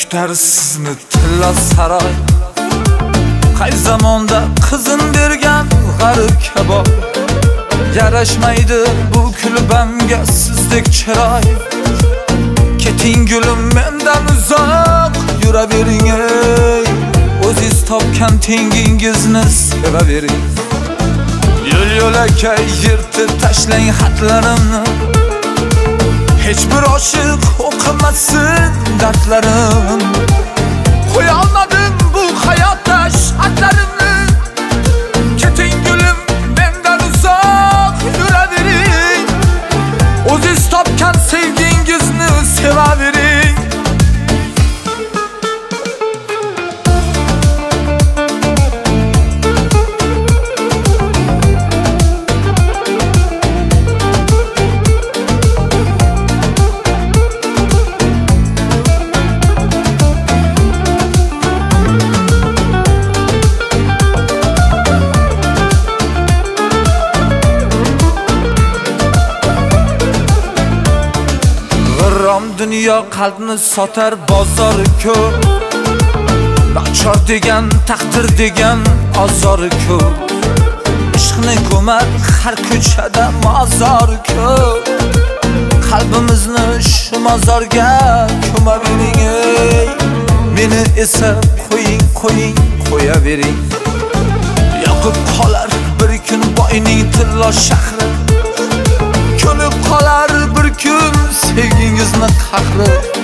kutar sizni tilla saroy. Qay zamonda qizin bergan g'arib kabob. Yarashmaydi bu kulbamga sizdek chiroy. Keting gulim mendan uzoq yuravering ey. O'zingiz topgan tengingizni sevavering. Yo'l-yo'lakay yirtib tashlang xatlarimni. Hech bir oshiq o'qimasin dardlarim. Qo'ya olmadim bu hayotda shartlarimni. Keting gulim mendan uzoq yuravering. O'zingiz topgan sevgingizni sevavering. Dünya qalbni sotar bozor ko'p. Nachor degan taqdir degan azor ko'p. Ishqni ko'mar har ko'chada mozor ko'p. Qalbimizni shu mozorga ko'mavering ey. Meni esa qo'ying qo'yavering. Yoqib qolar bir kun boyning tilla shahri. Ko'nib qolar bir kun sevgingizni qahri.